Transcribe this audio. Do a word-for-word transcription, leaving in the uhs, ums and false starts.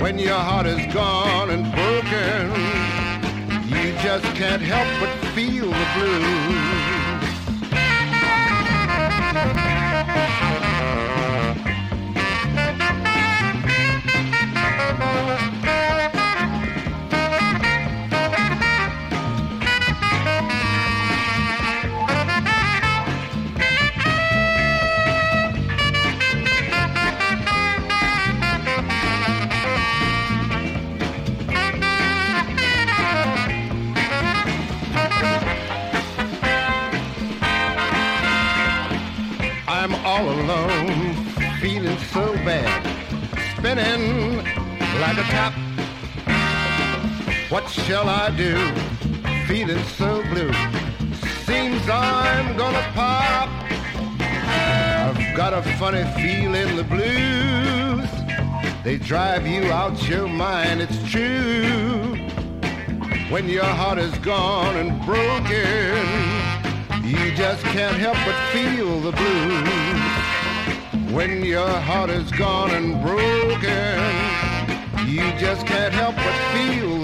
When your heart is gone and broken, you just can't help but feel the blues. I'm all alone, feeling so bad, spinning like a top. What shall I do? Feeling so blue, seems I'm gonna pop. I've got a funny feeling the blues, they drive you out your mind, it's true. When your heart is gone and broken, you just can't help but feel the blues. When your heart is gone and broken, you just can't help but feel